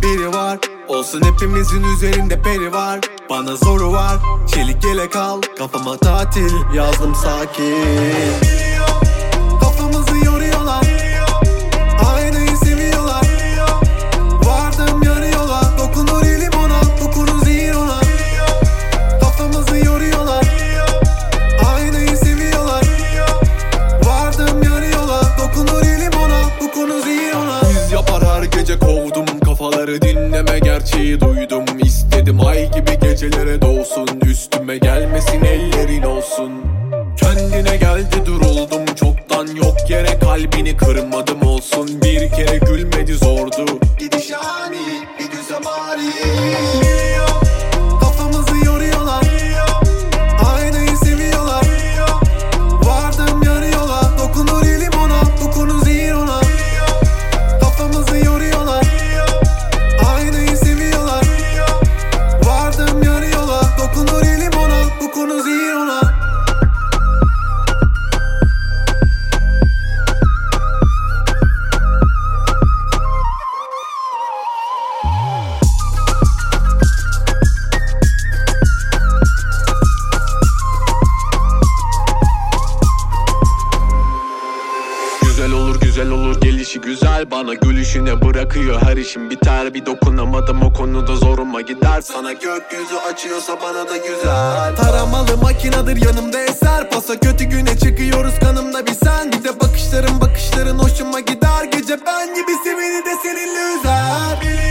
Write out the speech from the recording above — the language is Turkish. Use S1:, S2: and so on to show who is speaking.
S1: biri var. Olsun hepimizin üzerinde peri var. Bana zoru var, çelik yelek al. Kafama tatil yazdım sakin. Kafamızı yoruyorlar, aynayı seviyorlar. Vardım yarı yola, dokunur elim ona, dokunur zihir ona. Kafamızı yoruyorlar, aynayı seviyorlar. Vardım yarı yola, dokunur elim ona, dokunur zihir ona. Yüz yapar her gece kovdum kafaları, dinleme gerçeği duydum. İstedim ay gibi gecelere doğsun, üstüme gelmesin ellerin olsun. Kendine geldi duruldum çoktan, yok yere kalbini kırmadım olsun. Bir kere gülmedi zordu, gidiş ani bir düzem ani. Kafamızı yoruyorlar, aynayı seviyorlar. Vardım yarı yola, dokunur elim ona, dokunur zihir ona. Kafamızı yoruyorlar, aynayı seviyorlar. Vardım yarı yola, dokunur elim ona, dokunur zihir ona. Güzel olur gelişi güzel, bana gülüşüne bırakıyor her işim biter. Bir dokunamadım o konuda zoruma gider. Sana gökyüzü açıyorsa bana da güzel. Taramalı makinedir yanımda eser. Pasa kötü güne çıkıyoruz kanımda bir sen. Bir de bakışların hoşuma gider. Gece ben gibi seveni de seninle üzer.